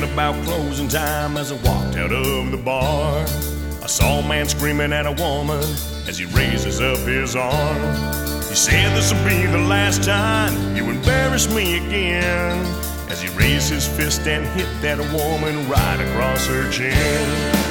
about closing time as I walked out of the bar. I saw a man screaming at a woman as he raises up his arm. He said, "This'll be the last time you embarrass me again," as he raised his fist and hit that woman right across her chin.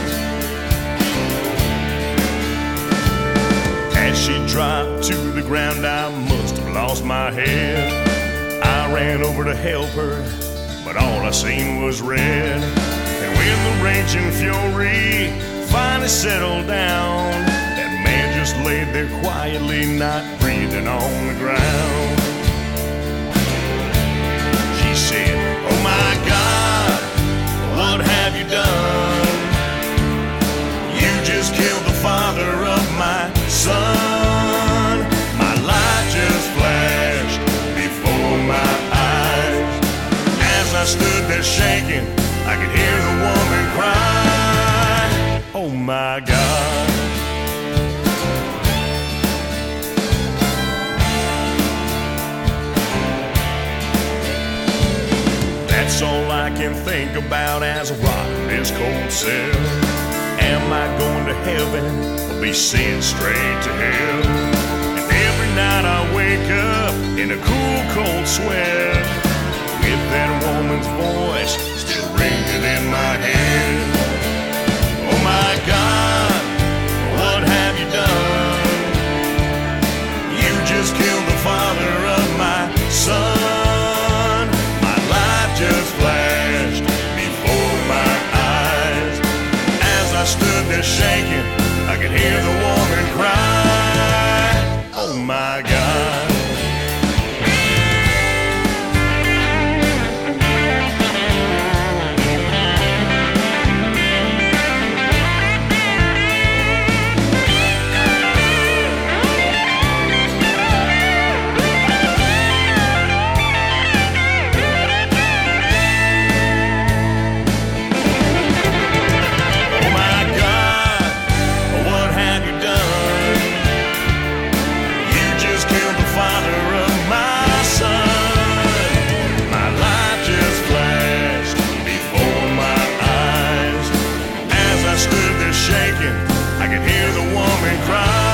As she dropped to the ground, I must have lost my head. I ran over to help her, but all I seen was red. And when the raging fury finally settled down, that man just laid there quietly, not breathing on the ground. She said, "Oh my God, what have you done? You just killed the father of my son. My light just flashed before my eyes. As I stood there shaking, I could hear the woman cry, oh my God." That's all I can think about as I rock in this cold cell. Am I going to heaven or be sent straight to hell? And every night I wake up in a cool, cold sweat, with that woman's voice still ringing in my head. Oh my God, what have you done? You just killed the father of my son. My life just flashed before my eyes. As I stood there shaking, I could hear the woman cry, oh my God. Shaking, I could hear the woman cry.